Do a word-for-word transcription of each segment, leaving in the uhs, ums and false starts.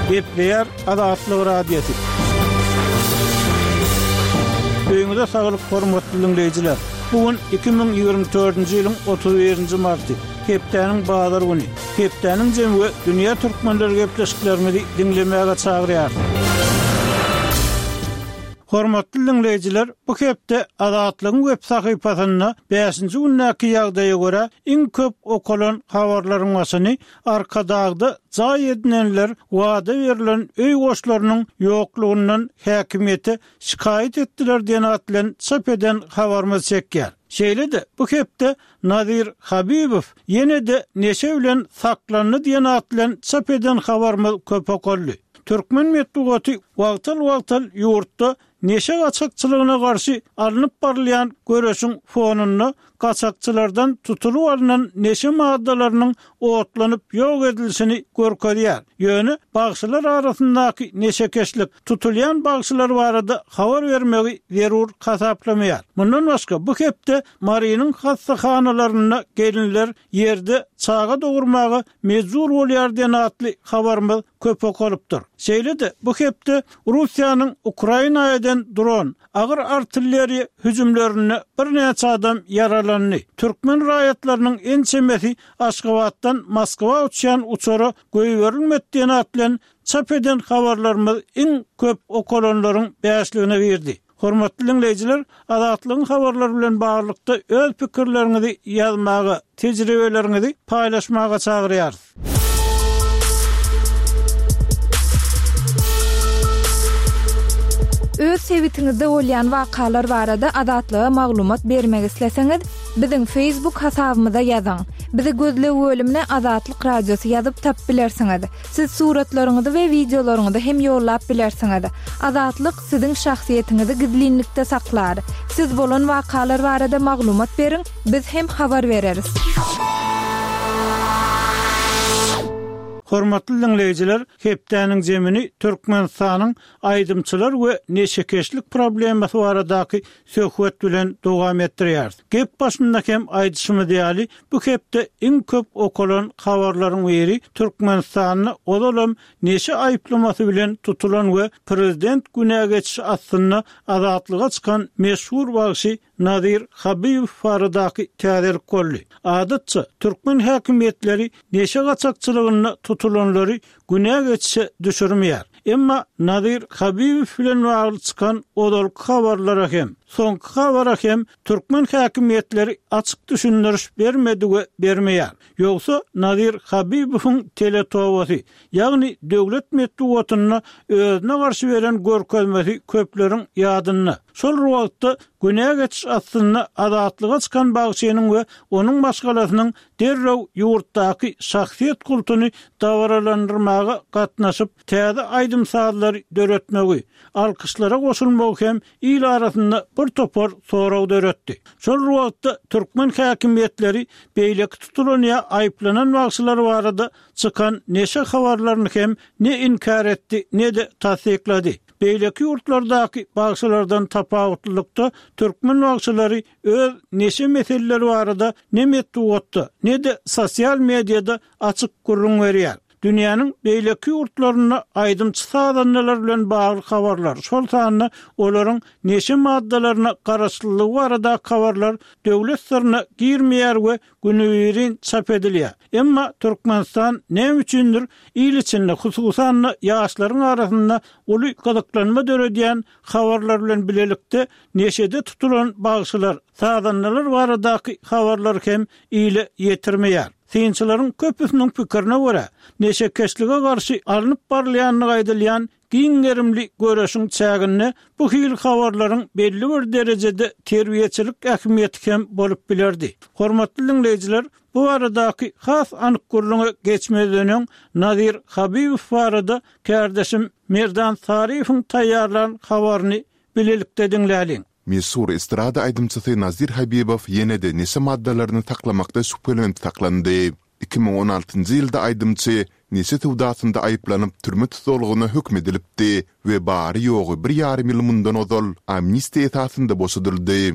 Gepleyer Adatlyk radiosu. Öňüňizde saglyk hormatly dinleyijiler. Bugün iki bin ýygrimi dördünji ýylyň otuz birinji marty. Hepdeniň bazar güni. Hepdeniň jemgy dünýä türkmenleri gepleşiklerini dinlemäge çagyrýar. Hormatly dinleyijiler, bu hepde Adatlygyň web sahypasyna beşinji günnäki ýagdaýa görä iň köp okulan habarlaryň başyny arkadagda jaý edinenler wada berilen öý goşlarynyň ýoklugyndan häkimiýete şikayet etdiler diýen atlan çap eden habarmy çekýär. Şeýle-de bu hepde Nadir Habibow ýene-de neşe bilen saklandy diýen atlan çap eden habarmy köp okuldy. Türkmen medeniýeti wagtal-wagtal ýurtda neşe gaçakçylygyna garşy alınıp barlayan göreşiň fonunda gaçakçylardan tutulup alınan neşe maddalarynyň otlanyp ýok edilişini görkezýär. Ýöne bagşylar arasyndaky neşekeşlik tutulýan bagşylar barada habar bermegi zerur hasaplamaýar. Mundan başga bu hepde Mariýanyň hastahanalaryna gelinler ýerde çaga dogurmagy mejbur bolýar diýen atly habarmy köp okulypdyr. Şeýle-de bu hepde Russiýanyň Ukrainaýa dron, agyr artilleriýa hüjümlerini bir näçe adam yaralandy. Türkmen raýatlarynyň en çemesi Aşgabatdan Moskwa uçýan uçary göýberilmedi diýen atlan çap eden habarlarymyz iň köp okulanlaryň beşligine girdi. Hormatly dinleyijiler, Adatlygyň habarlary bilen baglykda öz pikirlerinizi ýazmagy, tejribelerinizi paýlaşmaga çagyrýar. Öz sebitiňizde bolýan wakalar barada adatlyga maglumat bermek isleseňiz, biziň Facebook hasabymyza ýazyň. Bizi gözle bölümine Adatlyk radiosu ýazyp tap bilersiňiz. Siz suratlaryňyzy we videolaryňyzy hem ýollap bilersiňiz. Adatlyk siziň şahsiýetiniňizi gizlinlikde saklar. Siz bolan wakalar barada maglumat beriň, biz hem habar bereriz. Hormatly dinleyijiler, hepdeniň jemini Türkmenistanyň aýdymçylar we neşekeşlik problemasy baradaky söhbet bilen dowam etdirýär. Gep başynda hem aýdyşymy diýäli, bu hepde iň köp okulan habarlaryň biri Türkmenistanyň odalam neşe aýyplamasy bilen tutulan we prezident günä geçişi aslynda adatlyga çykan meşhur bagşy Nadir Habibow baradaky täzelik boldy. Adatça Türkmen häkimetleri neşe gaçakçylygyny tutulanlary günä geçişe düşürmeýär. Emma Nadir Habibow bilen bagly çykan odalyk habarlara hem soňky habara hem Türkmen häkimetleri açyk düşündiriş bermedi we bermeýär. Ýogsa Nadir Habibowyň teletowasy, ýagny döwlet medeniýetine özüne garşy beren görkezmesi köpleriň ýadyna. Şol wagtda günä geçiş aslynda adatlyga çykan bagşynyň we onuň başgalasynyň derrew ýurtdaky şahsiýet kultuny dawralandyrmagy gatnaşyp täze aýdym saatlar döretmegi, alkyşlara goşulmagy hem il arasynda bir topar soraw döretdi. Şol wagtda Türkmen häkimetleri beýleki tutulanyňa aýplanan bagşylar barada çykan neşe habarlaryny hem ne inkar etdi, ne de tasdiklady. Beýleki ýurtlardaky bagşylardan tapawutlykda Türkmen bagşylary öz neşe meseleleri barada ne medeniýetde, ne de sosial mediada açyk görüň berýär. Dünýäniň beýleki ýurtlaryna aýdymçy sadanlar bilen bagly habarlar. Şol sanyna olaryň neşe maddalaryna garaşlylygy barada habarlar döwlet sırryna girmeýär we günüberin çap edilýär. Emma Türkmenistan näme üçindir il içinde hususan ýaşlaryň arasynda uly gazaklanma döredýän habarlar bilen bilelikde neşede tutulan bagşylar, sadanlar baradaky habarlar hem ile ýetirmeýär. Synçylaryň köpüsiniň pikirine görä, neşekeşlige garşy alınıp barlaýanyny aýdylýan giňerimli göreşiň çägini bu hil habarlaryň belli bir derejede terbiýeçilik ähmiýeti hem bolup bilerdi. Hormatly dinleyijiler, bu aradaky has anyk gurluňa geçmeden Nadir Habibow barada kardeşim Merdan Sarifowyň taýýarlanan habaryny bilelikde dinläliň. Meşhur estrada aýdymçysy Nadir Habibow ýene-de neşe maddalaryny taklamakda şüphelenip taklandy. iki bin on altynjy ýylda aýdymçy neşe tewdatynda aýyplanyp türme tutulgyna hökmedilipdi we bary ýogy bir ýarym ýyl mundan ozal amnistiýa esasynda boşadyldy.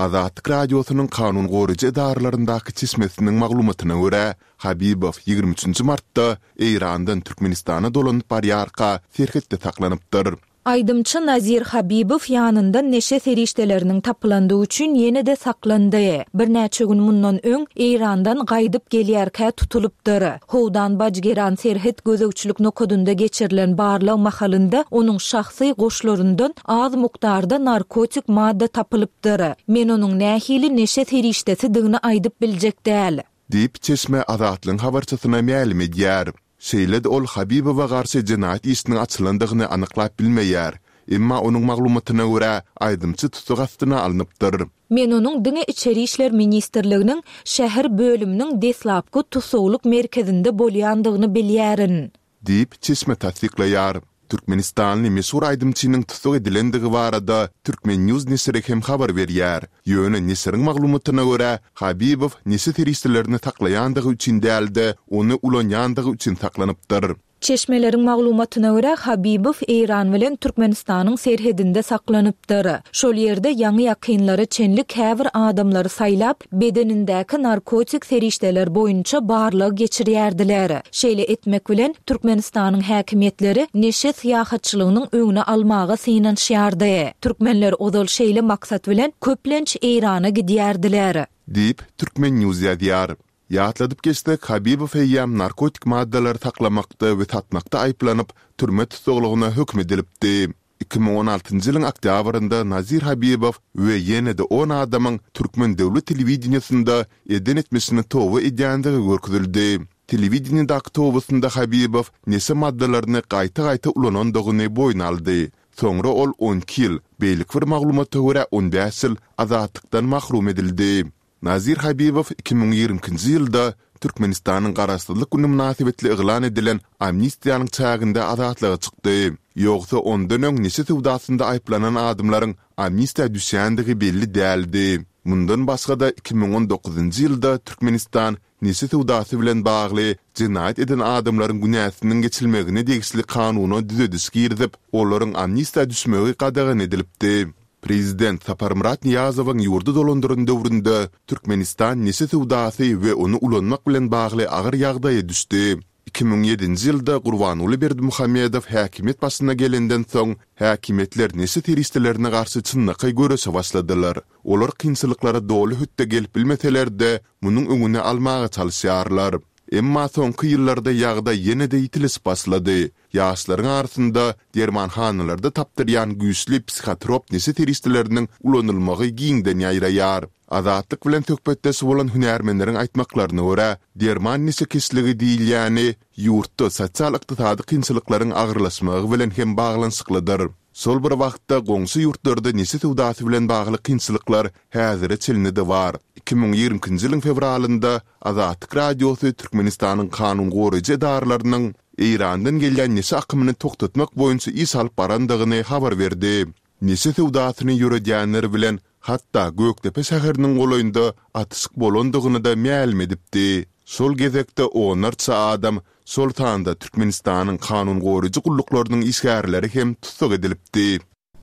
Azatlyk radiosynyň kanun goruja edarlaryndaky çismesiniň maglumatyna görä, Habibow ýygrimi üçinji martda Eýrandan Türkmenistana dolanyp barýarka serhetde saklanypdyr. Aydymçy Nazir Habibow ýanynda neşe serişdeleriniň tapylandygy üçin ýene-de saklandy. Bir näçe gün mundan öň Eýrandan gaýdyp gelýärkä tutulupdyr. Howdan bajgeran serhet gözegçilik nokodunda geçirilen barlyk mahalynda onuň şahsy goşlaryndan az mukdarda narkotik madda tapylypdyr. Men onuň nähili neşe serişdesi diňini aýdyp biljek däl. Diýip Çeşme Azatlyň habarçysyna ma'lum edýär. Şeýlede ol Habibowa garşy jinayet işiniň açylandygyny anyklap bilmeýär. Emma onuň maglumatyna görä aýdymçy tutuk astyna alınıpdyr. Men onuň Diňe içeri işler ministrliginiň şäher bölüminiň deslapky tutukluk merkezinde bolýandygyny bilýärin. Diýip Çeşme tasdiklaýar. Türkmenistanly meşhur aýdymçynyň tutuk edilendigi barada Türkmen News nesiri hem habar berýär. Ýöne nesiriň maglumatyna görä Habibow nesi teristlerini taklayandygy üçin däldi, onu ulanyandygy üçin taklanypdyr. Çeşmeleriň maglumatyna görä Habibow Eýran bilen Türkmenistanyň serhedinde saklanypdyr. Şol ýerde ýaňy ýakynlary çenlik häzir adamlary saýlap, bedenindäki narkotik serişdeler boýunça barlygy geçirýärdiler. Şeýle etmek bilen Türkmenistanyň häkimetleri neşe syýahatçylygynyň öňüne almagy synanýardy. Türkmenler odal şeýle maksat bilen köplenç Eýrana gidýärdiler. Diýip Türkmen News ýazýar. Ýatladyp geçdik Habibow eýam narkotik maddalar taklamakda we tatmakda aýplanyp türme tutuklugyna hökm edilipdi. iki bin on altynjy ýylyň oktýabrynda Nazir Habibow we ýene-de on adamyň Türkmen döwlet telewizionyasynda eden etmesini towa edýändigi görkezildi. Telewizionyada towasynda Habibow nese maddalaryny gaýta-gaýta ulanandygyny boýna aldy. Soňra ol on iki ýyl beýlik bir maglumata görä on beş ýyl azatlykdan mahrum edildi. Nazir Habibow iki bin ýigrimkinji ýylda Türkmenistanyň garaşdyrlyk güni münasibetli eglan edilen amnistiýanyň çagynda azatlyga çykdy. Ýogsa ondan öň neşe tewdasynda aýplanan adamlaryň amnistiýa düşýändigi belli däldi. Mundan başga-da iki bin on dokuzynjy ýylda Türkmenistan neşe tewdasy bilen bagly jinayet eden adamlaryň günäsiniň geçilmegine degişli kanuny düzediş girdip, olaryň amnistiýa düşmegi qadağan edilipdi. Prezident Saparmurat Niyazowyň ýurdu dolandyran döwründe Türkmenistan neşe tewdasy we onu ulanmak bilen bagly agyr ýagdaýa düşdi. iki bin ýedinji ýylda Gurbanuly Berdimuhammedow häkimet başyna gelenden soň häkimetler neşe teristlerini garşy çynnaky görüşe başladylar. Olar kynçylyklara doly hütte gelip bilmeseler-de munyň öňüne almaga çalyşýarlar. Emma soňky ýyllarda ýagda ýene-de ýitilis başlady. Ýaşlaryň arasynda dermanhanalarda tapdyrýan güýçli psihotrop neşe teristleriniň ulanylmagy giňden ýaýraýar. Azatlyk bilen töhbetdesi bolan hünärmenleriň aýtmaklaryna görä, derman neşe kesligi diýilýäni ýurtda sosial ykdysady kynçylyklaryň agyrlaşmagy bilen hem baglanşyklydyr. Sol bir wagtda goňşy ýurtlarda neşe tewdasy bilen bagly kynçylyklar häzire çelinidi bar. iki bin ýigrimkinji ýylyň fevralynda Azatlyk radiosy Türkmenistanyň kanun goruja edarlarynyň Eýrandan gelýän neşe akymyny toktatmak boýunça iş alyp barandygyny habar berdi. Neşe tewdasyny ýöredýänler bilen hatta Göktepe şäheriniň golaýynda atyşyk bolandygyny da ma'lum edipdi. Sol gezekde onlarça adam sol tanda Türkmenistanyň kanun goruja gullyklarynyň işgärleri hem tutuk edilipdi.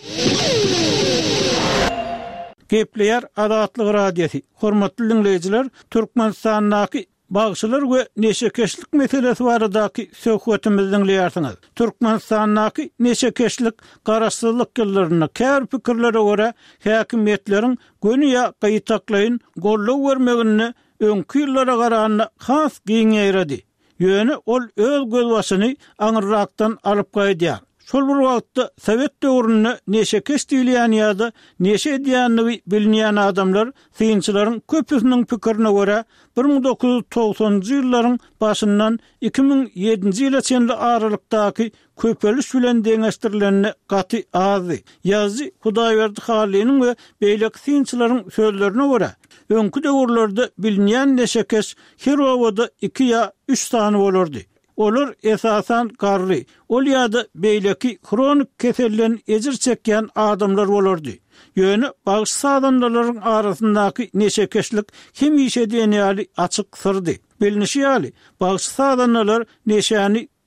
Gepleýär Azatlyk radiosi. Hormatly dinleýijiler, Türkmenistanyň bagşylar we neşekeşlik meselesi baradaky söhbetimizi dinleýärsiňiz. Türkmenistanyň neşekeşlik garaşdyrlyk ýyllaryna kär pikirlere görä häkimetleriň göniýa gaýtaklaýyn gollaw bermegini öňkü ýyllara garaganda has giňeýredi. Ýöne ol öz gözbaşyny aňyrrakdan alyp gaýdýar. Şol bir wagtda Sowet döwründe neşekeş diýilýän ýa-da neşe edýänligi bilinýän adamlar synçylaryň köpüsiniň pikirine görä bir ming dokuz ýüz togsanjy ýyllaryň başyndan iki bin ýedinji ýyla çenli aralykdaky köpeliş bilen deňeşdirilenine gaty azy. Ýazy Hudaýberdi Halynyň we beýlek synçylaryň sözlerine görä öňkü döwürlerde bilinýän neşekeş her wagtda iki ýa üç sany bolardy. Olar esasan garry, ol ýa-da beýleki kronik keselden ejir çekýän adamlar bolardy. Ýöne bagyş sadanlaryň arasyndaky neşekeşlik kim işe diýeni ýaly açyk syrdy. Bilinişi ýaly bagyş sadanlar neşäni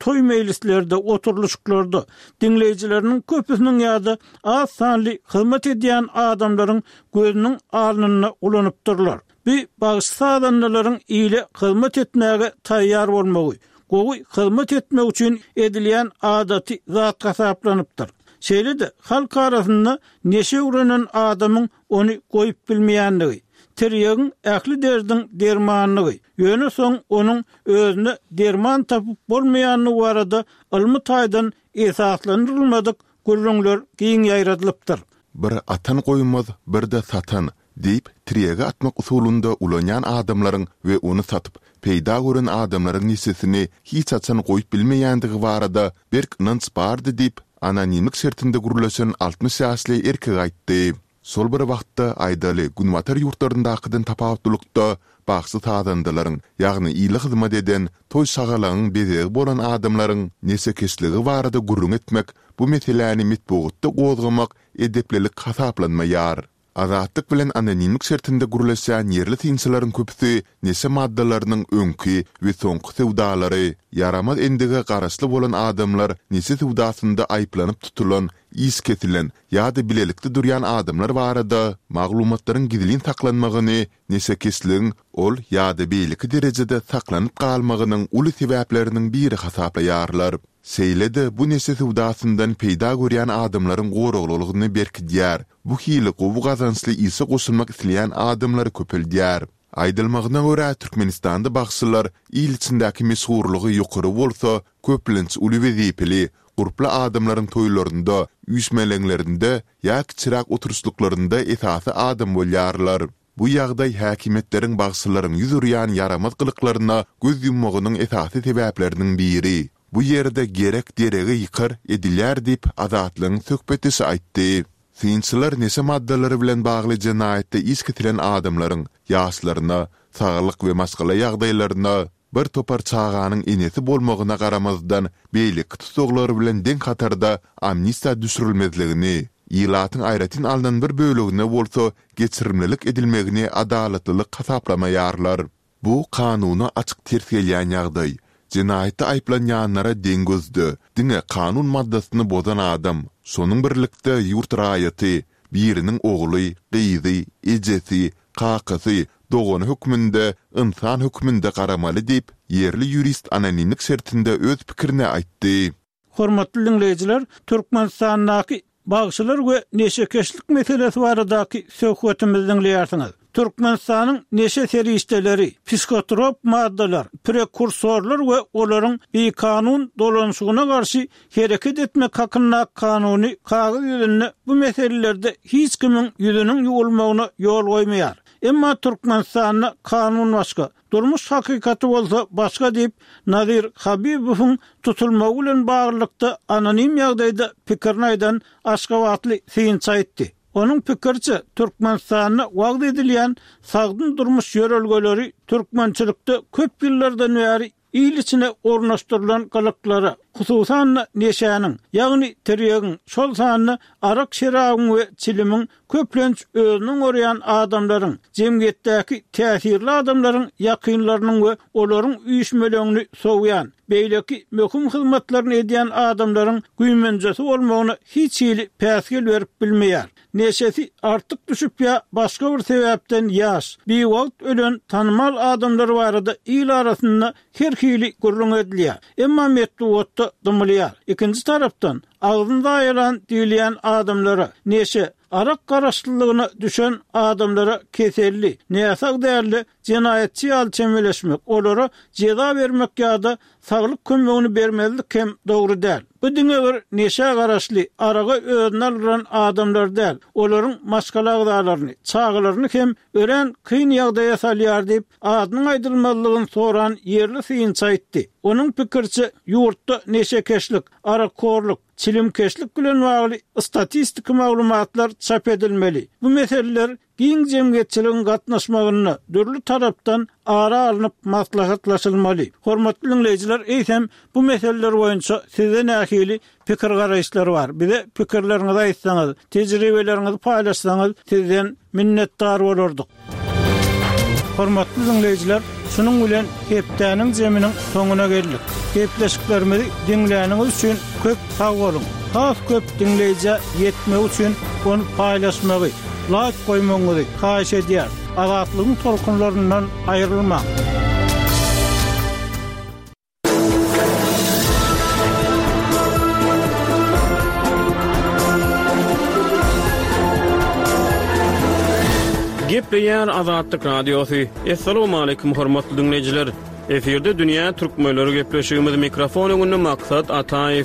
toy meclislerde, oturuluşlarda dinleyicilerinin köpüsünün ýa-da az sanly hyzmat edýän adamlaryň gözünün alnyna ulanıpdyrlar. Bir bagış sadanlaryň ýyly hyzmat etmäge taýýar bolmagy, gowy hyzmat etmek üçin edilýän adaty zat hasaplanypdyr. Şeýle-de halk arasynda neşe uranan adamyň onu goýup bilmeýänligi, tirýegiň ähli derdiň dermanlygy, ýöne soň onuň özüne derman tapyp bolmaýanyny barada ilmi taýdan esaslandyrylmadyk gurrunlar giň ýaýradylypdyr. Bir atan goýmaz, bir de satan diýip tirýege atmak usulunda ulanýan adamlaryň we onu satyp peýda gören adamlaryň nisesini hiç açan goýup bilmeýändigi barada bir kynanç bardy diýip anonimlik şertinde gurulaşan altmış ýaşly erkek aýtdy. Sol bir wagtda aýdaly Günwatar ýurtlaryndakydan tapawutlukda bagşy tadandylaryň, ýagny ýyly hyzmat eden, toy şagalaryň bezegi bolan adamlaryň nesekeşligi barada gurrun etmek, bu meseleni mitbuatda gozgamak edeplilik hasaplanmaýar. Azatlyk bilen anonimlik şertinde gurulaşan ýerli tinçilaryň köpüsi nese maddalarynyň öňki we soňky sewdalary, yaramaz endige garaşly bolan adamlar nese sewdasynda aýplanyp tutulan, is ketilen ýa-da bilelikde durýan adamlar barada maglumatlaryň gizlin saklanmagyny, nese kesliň ol ýa-da beýleki derejede saklanyp galmagynyň uly sebäpleriniň biri hasaplaýarlar. Seýle-de bu nese sewdasyndan peýda görýän adamlaryň goraglygyny berkidýär. Bu hili gowy gazançly ýysa goşulmak isleýän adamlary köpeldýär. Aýdylmagyna görä Türkmenistanda bagşylar ýyl içindäki meşhurlygy ýokary bolsa, köplenç uly wezipeli, gurply adamlaryň toýlarynda, üýsmeleňlerinde ýa-ki çyrak oturuşluklarynda esasy adam bolýarlar. Bu ýagdaý häkimetleriň bagşylaryň ýüzürýän yaramaz gylyklaryna göz yummagynyň esasy sebäpleriniň biri. Bu ýerde gerek deregi ýykar edilýär diýip azatlygyň söhbetisi aýtdy. Tinçiler nese maddalary bilen bagly jenaýetde is ketilen adamlaryň ýaşlaryna, saglyk we maskala ýagdaýlaryna bir topar çağanyň enesi bolmagyna garamazdan beýlik tutuklary bilen deň hatarda amnistiýa düşürilmezligini, ýylatyň aýratyn alynan bir bölegine bolsa geçirimlilik edilmegini adalatlylyk hasaplamaýarlar. Bu kanuny açyk ters gelýän ýagdaý. Jenaýetde aýplanýanlara deň gözdi. Diňe kanun maddasyny bozan adam, şonuň birlikde ýurt raýaty, biriniň ogly, gyzy, ejesi, kakasy, dogany hükmünde, insan hükmünde garamaly diýip, ýerli ýurist anonimlik şertinde öz pikirini aýtdy. Hormatly dinleýijiler, Türkmenistandaky bagşylar we neşekeşlik meselesi baradaky söhbetimizi dinleýärsiňiz. Türkmenistanyň neşe serişdeleri, psikotrop maddalar, prekursorlar we olaryň bir kanun dolanşygyna garşy hereket etmek hakyna kanuny kagyz ýüzünde bu meselelerde hiç kimin ýüzüniň ýolmagyna ýol goýmaýar. Emma Türkmenistanyň kanun başga, durmuş hakykaty bolsa başga diýip Nazir Habibowyň tutulmagy bilen baglykda anonim ýagdaýda pikirini aýdan Aşgabatly Synç aýtdy. Onun pikirçe Türkmenistan'a wagt edilýän sagdyn durmuş ýörelgeleri türkmençilikde köp ýyllardan bäri ýyl içine ornaşdyrylan galaklara, hususan neşäniň, ýagny tirýegiň şol sanyny arak şeragyň we çilimiň köplenç özüniň orýan adamlaryň, jemgyýetdäki täsirli adamlaryň ýakynlarynyň we olaryň üýşmelerini sowýan, beýleki möhüm hyzmatlaryny edýän adamlaryň güýmenjesi bolmagyny hiç ýyly päsgel berip bilmeýär. Neşesi artık düşüp ya başka bir sebepten yaş, bir wagt ölen tanımal adamlar barada ýyl arasynda her hili gurrun edilýär. Emma metduatda dymylýar. Ikinci tarapdan agzynda aýalan diýilýän adamlara neşe arak garaşlylygyna düşen adamlara keselli, näsag därli jenaýetçi ýaly çemeleşmek, olara jeza bermek ýa-da saglyk kömegini bermezlik hem dogry däl. Bu diňe bir neşe garaşly, araga özüne alynan adamlar däl. Olaryň maskala agdalaryny, çağlaryny hem ören kyn ýagdaýa salýar diýip adynyň aýdylmalygyny soran ýerli Synç aýtdy. Onuň pikirçe ýurtda neşekeşlik, arakorluk, çilimkeşlik bilen bagly statistik maglumatlar çap edilmeli. Bu meseleler giň jemgyýetçiligiň gatnaşmagyny dürli tarapdan ara alınıp maslahatlaşylmaly. Hormatly dinleýijiler, eýsem bu meseleler boýunça size nähili pikir garaýşlary bar. Bize pikirleriňizi aýtsaňyz, tejribeleriniňizi paýlaşsaňyz sizden minnetdar bolardyk. hormatly dinleyijiler, şunun bilen hepdäniň jeminiň soňuna geldik. Gepleşiklerimizi dinleýäniňiz üçin köp sag bolun. Has köp dinleýije ýetmek üçin onu paýlaşmagy, like goýmaňyzy haýyş edýär. Azatlygyň tolkunlaryndan aýrylmak. Gepleýär Azatlyk Radiosu. Assalamu alaykum hormatly dinleyijiler. Eferde dünýä türkmenleri gepleşigimiz mikrofon öňünde Maksat Ataýew.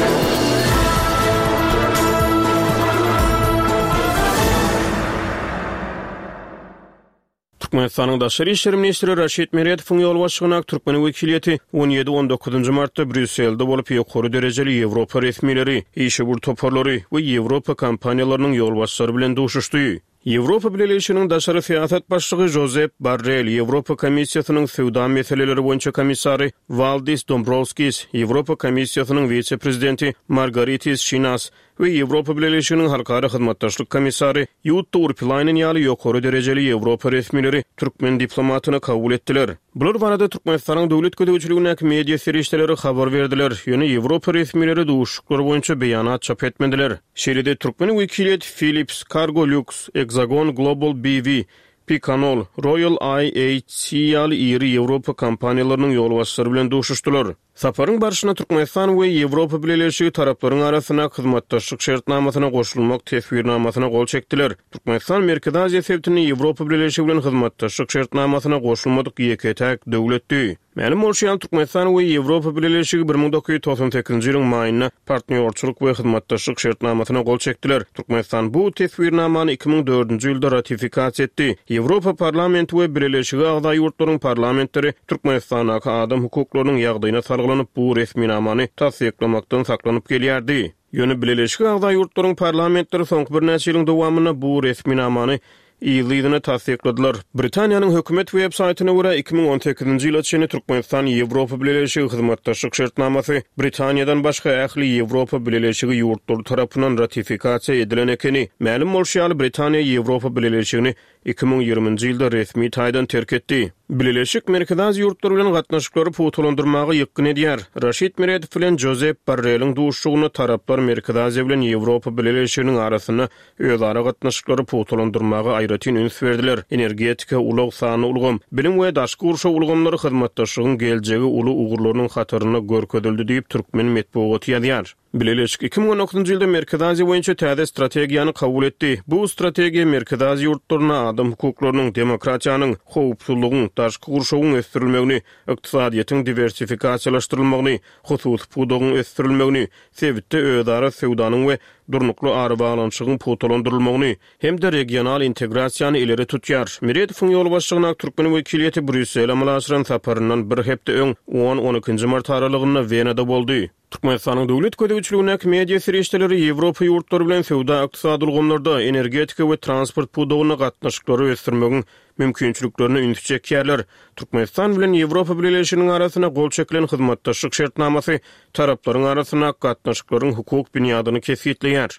Türkmenistanyň daşary işler ministri Raşid Meredowyň ýol başlygyna Türkmen wekiliýeti on ýedi on dokuzynjy martda Brüsselde bolup ýokary derejeli Ýewropa resmileri, işe bur toparlary we Ýewropa kompaniýalarynyň ýol başçylary bilen duşuşdy. Ýewropa Birleşiginiň daşary siýasat başlygy Josep Borrell, Ýewropa Komissiýasynyň sowda meseleleri boýunça komissary Valdis Dombrovskis, Ýewropa Komissiýasynyň wise-prezidenti Margaritis Schinas we Ýewropa Birleşiginiň halkara hyzmatdaşlyk komissary Jutta Urpilainen ýaly ýokary derejeli Ýewropa resmileri türkmen diplomatyny kabul etdiler. Bular barada Türkmenistanyň döwlet gödäwçiligine media serişdeleri habar berdiler. Ýöne Ýewropa resmileri duşuklary boýunça beýanat çap etmediler. Şeýlede türkmen wekiliýet Philips Cargolux, Hexagon Global B V, Picanol, Royal I H C ýaly iri Ýewropa kompaniýalarynyň ýol başçylary bilen duşuşdylar. Saparyň barşyna Türkmenistan we Ýewropa Birleşigi taraplaryň arasyna hyzmatdaşlyk şertnamasyna goşulmak teswirnamasyna gol çekdiler. Türkmenistan Merkezi Aziýa sebitini Ýewropa Birleşigi bilen hyzmatdaşlyk şertnamasyna goşulmadyk ýeke täk döwletdi. Mälim bolşan Türkmenistan we Ýewropa Birleşigi bir ming dokuz ýüz toksan sekizinji ýylyň maýyna partnerçilik we hyzmatdaşlyk şertnamasyna gol çekdiler. Türkmenistan bu teswirnamany iki ming dördünji ýylda ratifikasiýa etdi. Ýewropa Parlamenti we Birleşigi agdaý ýurtlaryň parlamentleri Türkmenistana adam hukuklarynyň ýagdaýyna sargylanyp bu resminamany tasdiklemakdan saklanyp gelýärdi. Ýöne Birleşigi agdaý ýurtlaryň parlamentleri soňky bir näçe ýylyň dowamyna bu resminamany ýylygyny tasdikladiler. Britaniýanyň hökümet web saýtyna görä iki ming on sekizinji ýyl içinde Türkmenistan Ýewropa Birleşigi hyzmatdaşlyk şertnamasy Britaniýadan başga ähli Ýewropa Birleşigi ýurtlary tarapyndan ratifikasiýa edilen ekeni. Mälim bolşýaly Britaniýa Ýewropa Birleşigini iki ming ýygrymynjy ýylda resmi taýdan terk etdi. Birleşik Merkezi ýurtlary bilen gatnaşyklary putulandyrmagy ýykyn edýär. Raşid Meredow bilen Josep Borrelliň duşuşygyny taraplar Merkezi bilen Ýewropa Birleşiginiň arasyna özara gatnaşyklary putulandyrmagy aýratyn üns berdiler. Energetika ulug sany ulgam, bilim we daşky urşa ulgamlary hyzmatdaşlygyň geljegi uly ugurlarynyň hatyryna görkezildi diýip türkmen medeniýeti ýazýar. Birleşik iki ming on dokuzynjy ýylda Merkezi boýunça täze strategiýany kabul etdi. Bu strategiýa Merkezi ýurtlaryna adam hukuklarynyň, demokratiýanyň, howpsuzlygyň, daşky urşagyň ösdürilmegini, ykdysadyýatyň diversifikasiýalaşdyrylmagyny, hususy pudugyň ösdürilmegini, sebitde özara sowdanyň we durnuklu ary bağlanşygyň putulandyrylmagyny hem-de regional integrasiýany ileri tutýar. Meredowyň ýol başlygyna türkmen wekiliýeti Brüssel amalaşyran saparyndan bir hepde öň on on ikinji mart aralygyna Wenada boldy. Türkmenistanyň döwlet gödäwçiligine media serişdeleri Ýewropa ýurtlary bilen sowda ykdysady ulgamlarda energetika we transport pudugyna gatnaşyklary ösdürmegiň mümkinçiliklerini üns çekýärler. Türkmenistan bilen Ýewropa Birleşiginiň arasyna gol çekilen hyzmatdaşlyk şertnamasy taraplaryň arasyna gatnaşyklaryň hukuk büniadyny kesýetleýär.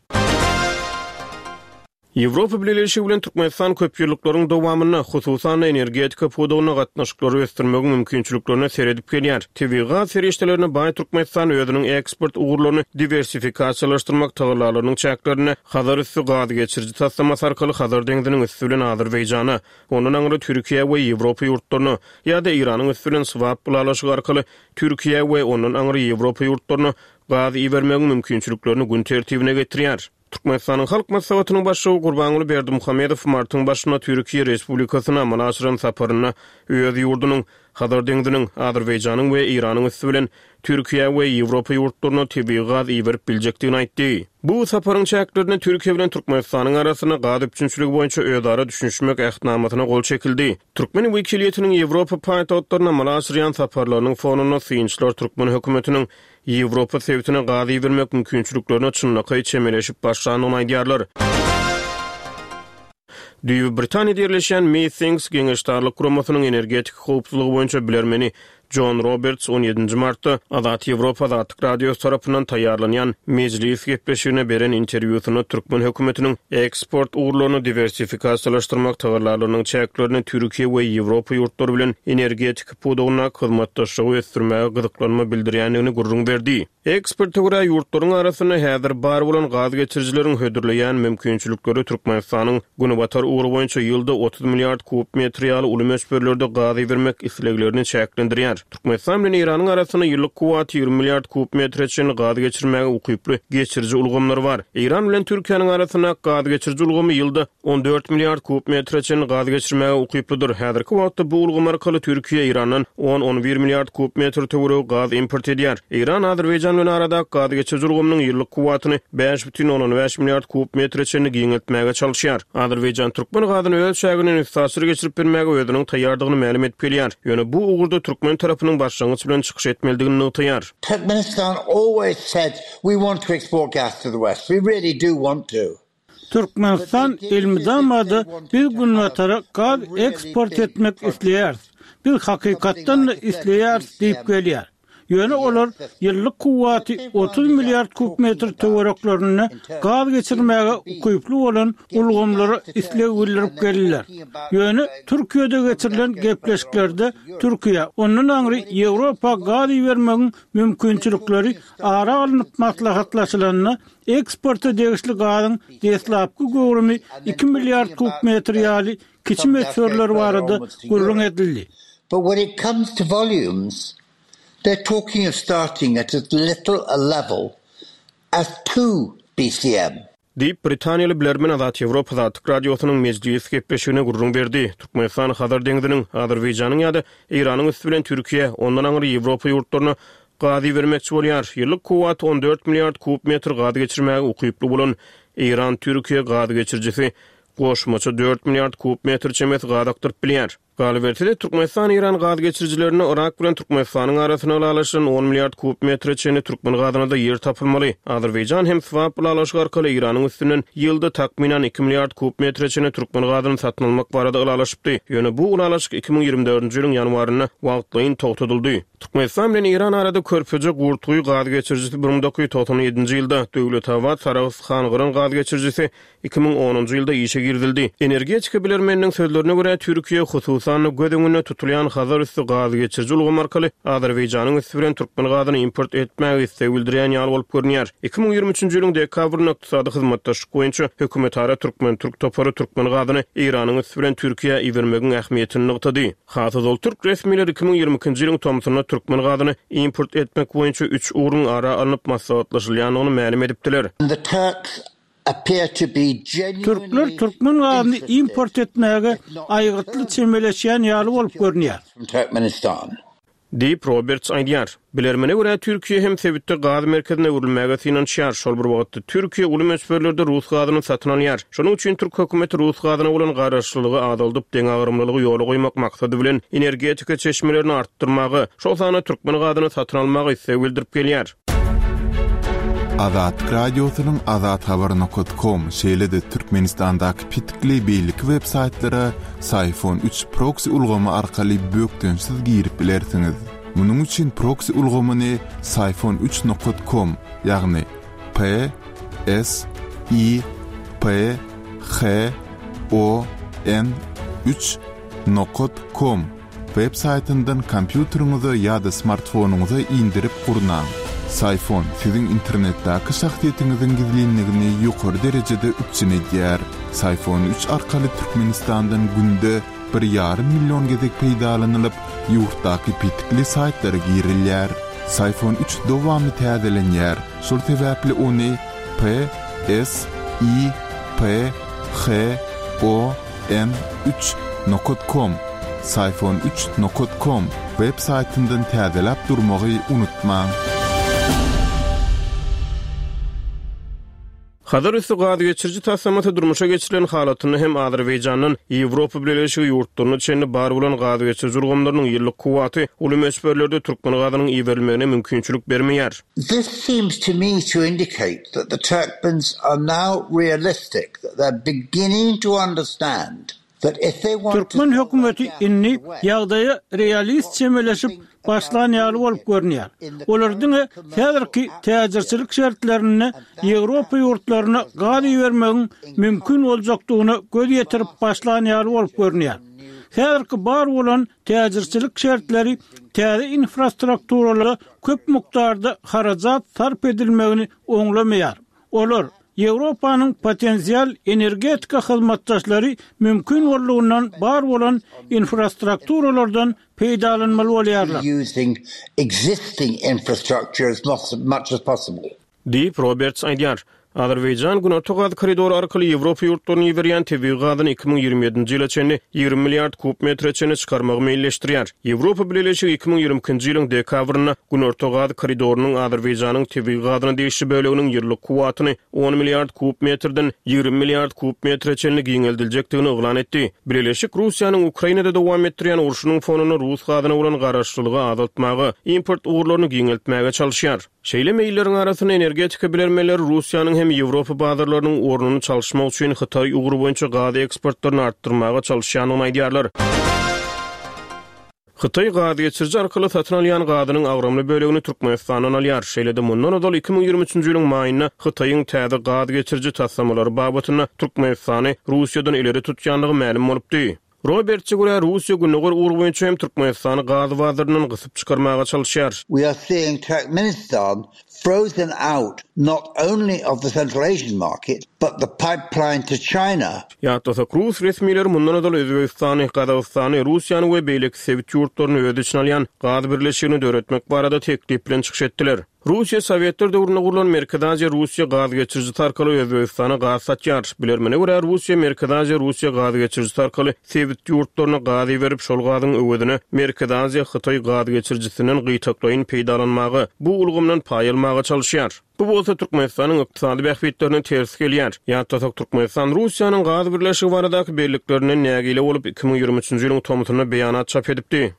Ýewropa Birleşigi bilen Türkmenistan köp ýyllyklaryň dowamyna hususan energetika pudugyna gatnaşyklary ösdürmegiň mümkinçiliklerini seredip gelýär. Tebigat serişdelerini baý Türkmenistan özüniň eksport ugurlaryny diversifikasiýalaşdyrmak tagalarlarynyň çäklerini Hazar üstü gaz geçiriji taslamasy arkaly Hazar deňiziniň üstü bilen Azerbaýjana, onuň aňyry Türkiýe we Ýewropa ýurtlaryny ýa-da Iranyň üstü bilen swap bulalaşygy arkaly Türkiýe we onuň aňyry Ýewropa ýurtlaryny gaz iýermegiň mümkinçiliklerini gün tertibine getirýär. Türkmenistanyň halk maslahatynyň başçyly Gurbanuly Berdimuhammedow martyň başyna Türkiýe Respublikasyna manaşyran saparyna öz ýurdunyň Hazar deňiziniň, Azerbaýjanyň we Iranyň üstü bilen Türkiýe we Ýewropa ýurtlaryna tebii gaz iýerip biljekdigini aýtdy. Bu saparyň çäklerini Türkiýe bilen Türkmenistanyň arasyna gaz üçinçiligi boýunça özara düşünşmek ähtnamasyna gol çekildi. Türkmen wekiliýetiniň Ýewropa paýtagtlaryna manaşyran saparlarynyň fonuny synçlar Türkmen hökümetiniň Ýewropa sebitine gaz iýermek mümkinçiliklerini çynlaky çemeleşip başlanyny aýdýarlar. Düýbi Britaniýada ýerleşen Meetings Geňeşdarlyk Guramasynyň energetik howpsuzlygy boýunça bilermeni John Roberts on ýedinji martda Azat Ýewropa Azatlyk Radiosu tarapyndan taýýarlanýan mejlis gepleşigine beren interwýusyny Türkmen hökümetiniň eksport uğurlaryny diversifikasiýalaşdyrmak tagarlarynyň çäklerini Türkiýe we Ýewropa ýurtlary bilen energetik pudugyna hyzmatdaşlygy ösdürmäge gyzyklanma bildirýändigini gurrun berdi. Ekspertler görä ýurtlaryň arasyna häzir bar bolan gaz geçirjileriň hödürleýän mümkinçilikleri Türkmenistanyň günebatar uğuru boýunça ýylda otuz milliard kub metr ýaly uly möçberlerde gaz bermek isleglerini çäklendirýär. Türkmenistan bilen Iranyň arasyna ýyllyk kuwaty ýigri milliard kub metr çen gaz geçirmäge ukyply geçirji ulgamlar bar. Iran bilen Türkiýanyň arasyna gaz geçirji ulgamy ýylda on dört milliard kub metr çen gaz geçirmäge ukyplydyr. Häzirki wagtda bu ulgam arkaly Türkiýe Irandan on on bir milliard kub metr töwereg gaz import edýär. Iran Azerbaýjan bilen arada gaz geçirji ulgamynyň ýyllyk kuwatyny beş бүтүн on beş milliard kub metr çenni giňeltmäge çalyşýar. Azerbaýjan türkmen gazyny öz şägini üstasiry geçirip bermäge özüniň taýýardygyny ma'lum etip gelýär. Ýöne bu ugurda türkmen tarapynyň başlangyç bilen çykyş etmelidigini ýytaýar. Turkmenistan always said we want to export gas to the west. We really do want to. Türkmenistan ilmidamada bir günwatara gaz eksport etmek isleýär. Bir hakykatdan isleýär diýip gelýär. Ýöne olar ýyllyk kuwaty otuz milliard kub metr töwereklaryny gaz geçirmäge ukyply bolan ulgamlary isleg bildirip gelýär. Ýöne Türkiýede geçirilen gepleşiklerde Türkiýe onuň aňry Ýewropa gaz bermegiň mümkinçilikleri ara alınıp maslahatlaşylanyny eksporta degişli gazyň deslapky gowrumy iki milliard kub metr ýaly kiçi möçberler barada gurrun edildi. But when it comes to volumes, they're talking of starting at as little a level as two B C M. Diýip Britaniýaly bilermen Azat Ýewropa Azatlyk Radiosynyň mejlis gepleşigine gurrun berdi. Türkmenistan Hazar deňdiniň Azerbaýjanyň ýa-da Iranyň üstü bilen Türkiýe ondan aňry Ýewropa ýurtlaryna gaz bermekçi bolýar. Ýyllyk kuwat on dört milliard kub metr gaz geçirmäge ukyply bolan Iran Türkiýe gaz geçirjisi goşmaça dört milliard kub metr çemet gaz aktyryp bilýär. Galbertide Türkmenistan İran gaz geçirjilerini Irak bilen Türkmenistanyň arasyna alaşan on milliard kub metr çeni türkmen gazyna da ýer tapylmaly. Azerbaýjan hem swap bilen alaşyk arkaly Iranyň üstünden ýylda takminan iki milliard kub metr çeni türkmen gazyny satyn almak barada alaşypdy. Ýöne bu alaşyk iki ming ýigirmi dördünji ýylyň ýanwaryna wagtlaýyn togtadyldy. Türkmenistan bilen Iran arada körpüje gurtugy gaz geçirjisi bir ming dokuz ýüz toksan ýedinji ýylda Döwlet Hawa Saragysxan gaz geçirjisi iki ming onunji ýylda işe girdildi. Energetika bilermeniniň sözlerine görä Türkiýe husus Sany gödüňüne tutulýan Hazar üstü gaz geçirji ulgam arkaly Azerbaýjanyň üstü bilen türkmen gazyny import etmäge istek bildirýän ýaly bolup görünýär. iki ming ýigirmi üçinji ýylyň dekabryna ykdysady hyzmatdaşlyk boýunça hökümet ara türkmen türk topary türkmen gazyny Iranyň üstü bilen Türkiýe iwermegiň ähmiýetini nykdy. Hatda türk resmileri iki ming ýigirmi ikinji ýylyň tomsyna türkmen gazyny import etmek boýunça üç ugrun ara alınıp maslahatlaşylýanyny ma'lum edipdiler. The Turks appear to be genuinely Türkler türkmen gazyny import etmäge aýgytly çemeleşýän ýaly bolup görünýär. Turkmenistan. Deep Roberts aýdýar. Bilermene görä Türkiýe hem sebitde gaz merkezine urilmäge finansiýar. Şol bir wagtda Türkiýe uly möçberlerde Rus gazyny satyn alýar. Şonuň üçin Türk hökümeti Rus gazyna bolan garaşlylygy azalyp deň agyrymlylygy ýoly goýmak maksady bilen energetika çeşmelerini artdyrmagy, şol sany türkmen gazyny satyn almagy istek bildirip gelýär. Azat Radiosynyň azat habar nokta com şeýlede Türkmenistandaky pitikli beýlik websaytlary Sayfon üç proxy ulgamy arkaly bökdensiz girip bilersiňiz. Munuň üçin proxy ulgamyny sayfon üç nokta com ýagny P S I P H O N üç nokta com websaytyndan kompýuteriňize ýa-da smartfonuňyza indirip gurnaň. Sayfon sizin internetdäki şahsiýetiňiziň gizlinligini ýokary derejede üçin edýär. Sayfon üç arkaly Türkmenistandan günde bir ýarym million gezek peýdalanylyp, ýurtdaky pitikli saytlara girilýär. Sayfon üç dowamy täzelenýär. Şol sebäpli ony P S I P H O N üç nokta com sayfon üç nokta com websaytyndan täzelep durmagy unutmaň. Hazar üstü gaz geçirji tasamata durmuşa geçirilen halatyny hem Azerbaýjanyň Ýewropa bileşigi ýurtlaryny çenli bar bolan gaz geçirji ulgamlarynyň ýyllyk kuwaty uly möçberlerde türkmen gazynyň iwerilmegine mümkinçilik bermeýär. This seems to me to indicate that the Turkmens are now realistic, that they're beginning to understand that if they want Türkmen hökümeti inni ýagdaýa realist çemeleşip başlan ýaly bolup görünýär. Olardyň häzirki täzirçilik şertlerini Ýewropa ýurtlaryna gady bermegiň mümkin boljakdygyny göz ýetirip başlan ýaly bolup görünýär. Häzirki bar bolan täzirçilik şertleri täze infrastrukturalara köp mukdarda harajat sarp edilmegini oňlamaýar. Olar Ýewropanyň potensial energetika hyzmatdaşlary mümkin bolýandan bar bolan infrastrukturalardan peýdalanmaly bolýarlar. Using existing infrastructure as much as possible. Deep Roberts aýdýar. Azerbaýjan Günorta gaz koridoru arkaly Ýewropa ýurtlaryny berýän tebii gazyny iki ming ýigirme ýedinji ýyla çenli ýigirme milliard kub metre çenli çykarmagy meýilleşdirýär. Ýewropa Birleşigi iki ming ýigrimkinji ýylyň dekabryna Günorta gaz koridorunyň Azerbaýjanyň tebii gazyny değişi bölегiniň ýyllyk kuwatyny on milliard kub metreden ýigirme milliard kub metre çenli giňeldiljekdigini oglan etdi. Birleşik Russiýanyň Ukrainada dowam etdirýän urşunyň fonuny Rus gazyna bolan garaşdyrlygy azaltmagy, import uğurlaryny giňeltmäge çalışýar. Şeýle meýilleriň arasyna energetika bilermeleri Russiýanyň hem Ýewropa bazarlarynyň ornuny çalışmak üçin Hytaý ugur boýunça gaz eksportlaryny artdyrmaga çalışýanyny aýdýarlar. Hytaý gaz geçirji arkaly satyn alýan gazynyň agramly bölegini Türkmenistandan alýar. Şeýle-de mundan odal iki ming ýigirme üçinji ýylyň maýyna Hytaýyň täze gaz geçirji tassamalary babatyna Türkmenistany Russiýadan ileri tutýanlygy ma'lum bolupdy. Robertçe göre Russiýa günnäger ugur boýunça hem Türkmenistany gaz bazarynyň gysyp çykarmaga çalışýar. We are seeing Turkmenistan frozen out not only of the Central Asian market, but the pipeline to China. Ýa-da Rus resmiýetleri mundan odal Özbegistany, Gazagystany, Russiýany we beýleki Sowet ýurtlaryny öz içine alýan gaz birleşigini döretmek barada teklip bilen çykyş etdiler. Russiýa Sowetler döwründe gurulan Merkezi Aziýa Russiýa gaz geçirji tarkaly Özbegistana gaz satýar. Bilermene görä Russiýa Merkezi Aziýa Russiýa gaz geçirji tarkaly Sowet ýurtlaryna gaz berip şol gazyň öwedini Merkezi Aziýa Hytaý gaz geçirjisinden gytaklaýyn peýdalanmagy, bu ulgumdan paý almaga çalışýar. Bu bolsa Türkmenistanyň ykdysady bähbetlerine ters gelýär. Ýa-da Türkmenistan Russiýanyň gaz birleşigi baradaky belliklerini nägile bolup iki ming ýigirme üçinji ýylyň tomutyna beýanat çap edipdi.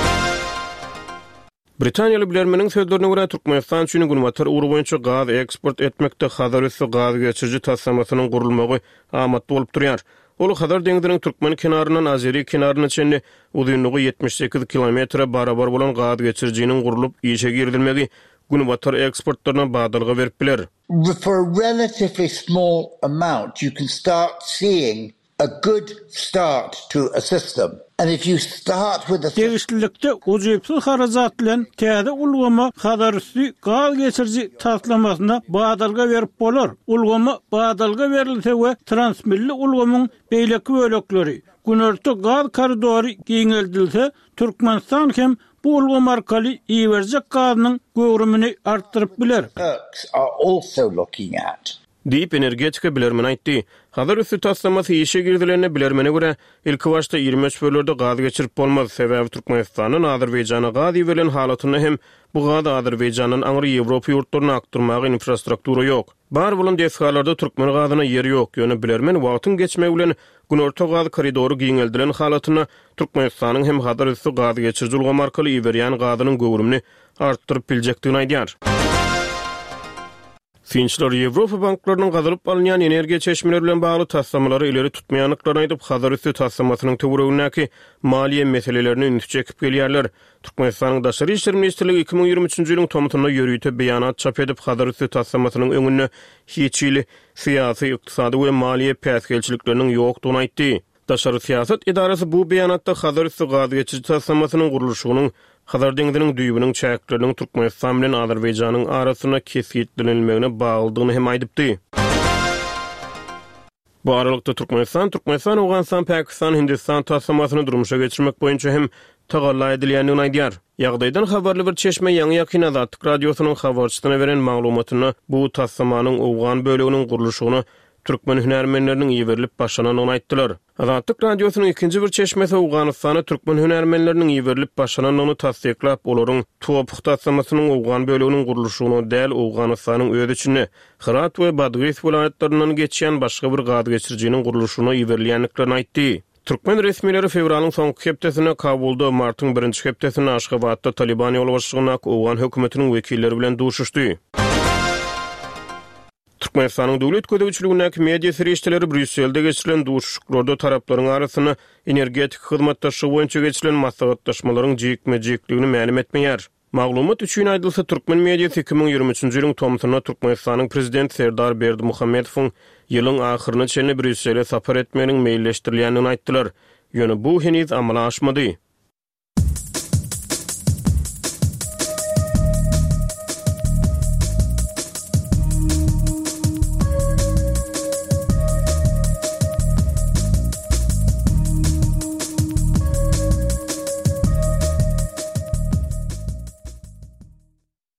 Britaniýaly bilermeniň sözlerine görä Türkmenistan üçin günwatar ugur boýunça gaz eksport etmekde Hazar üssü gaz geçirji tassamasynyň gurulmagy amat bolup durýar. Ol Hazar deňiziniň türkmen kenaryndan Azeri kenaryna çenli uzunlygy yetmiş sekiz kilometre barabar bolan gaz geçirjiniň gurulup işe girdilmegi günwatar eksportlaryna badalga berip biler. For a relatively small amount, you can start seeing a good start to a system. And if you start with a Tegişlilikde ujypsyz harajat bilen täze ulgama Hazar üssü gaz geçirji taslamasyna badalga berip bolar. Ulgama badalga berilse we transmilli ulgamyň beýleki bölekleri Günorta gaz koridoru giňeldilse Türkmenistan hem bu ulgam arkaly iýerjek gazynyň göwrümini artdyryp biler. Are also looking at Deep energetika bilermeni aýtdy. Hazar üssü taslamasy işe girdilerine bilermene göre ilki başta ýigirme üç bölerde gaz geçirip bolmaz. Sebäbi Türkmenistanyň Azerbaýjana gaz beren halatyny hem bu gaz Azerbaýjanyň aňry Ýewropa ýurtlaryna aktarmagy infrastruktura ýok. Bar bolan desgalarda türkmen gazyna ýeri ýok. Ýöne bilermen wagtyň geçmegi bilen Günorta gaz koridoru giňeldilen halatyna Türkmenistanyň hem Hazar üssü gaz geçirji ulgam arkaly berýän gazynyň göwrümini artdyryp biljekdigini aýdýar. Finçler Ýewropa banklarynyň gazylyp alynýan energiýa çeşmeleri bilen bagly tassamalary ileri tutmaýanlyklaryny aýdyp Hazar üssü tassamasynyň töweregindäki maliýe meselelerini ünitip çekip gelýärler. Türkmenistanyň Daşary işler ministrligi iki ming ýigirme üçinji ýylyň tomutyna ýörüýte beýanat çap edip Hazar üssü tassamasynyň öňüne hiçili syýasy, ykdysady we maliýe päsgelçilikleriniň ýokdugyny aýtdy. Daşary siýasat idarasy bu beýanatda Hazar üssü gaz geçirji tassamasynyň gurulşygynyň Hazar deňiziniň düýbüniň çäkleriniň Türkmenistan bilen Azerbaýjanyň arasyna kesitlenilmegine baglydygyny hem aýdypdy. Bu aralykda Türkmenistan, Türkmenistan, Awganistan, Pakistan, Hindistan tassamasyny durmuşa geçirmek boýunça hem tagalla edilýändigini aýdýar. Ýagdaýdan habarly bir çeşme Ýaňy Ýakyn Azatlyk radiosynyň habarçysyna beren maglumatyny bu tassamanyň Awgan böleginiň gurulşygyny Türkmen hünärmenleriniň ýeberilip başlananyny aýtdylar. Azatlyk radiosynyň ikinji bir çeşmesi Awganystany Türkmen hünärmenleriniň ýeberilip başlananyny tasdiklap, olaryň Topuk tassamasynyň Awgan böleginiň gurulşygyny däl Awganystanyň öz içinde Herat we Badgys vilayatlaryndan geçýän başga bir gaz geçirjiniň gurulşygyna ýeberilýänliklerini aýtdy. Türkmen resmiýetleri fevralyň soňky hepdesine Kabulda, martyň birinji hepdesine Aşgabatda Taliban ýolbaşçylygyna Awgan hökümetiniň wekilleri bilen duşuşdy. Türkmenistanyň döwlet gödäwçiligindäki media serişdeleri Brüsselde geçirilen duşuşyklarda taraplaryň arasyna energetik hyzmatdaşlygy boýunça geçirilen maslahatdaşmalaryň jekme-jekligini ma'lum etmeýär. Maglumat üçin aýdylsa, Türkmen mediasy iki ming ýygrimi üçinji ýylyň tomsyna Türkmenistanyň prezident Serdar Berdimuhammedowyň ýylyň ahyryna çenli Brüssele sapar etmeginiň meýilleşdirilýänini aýtdylar. Ýöne bu heniz amala aşmady.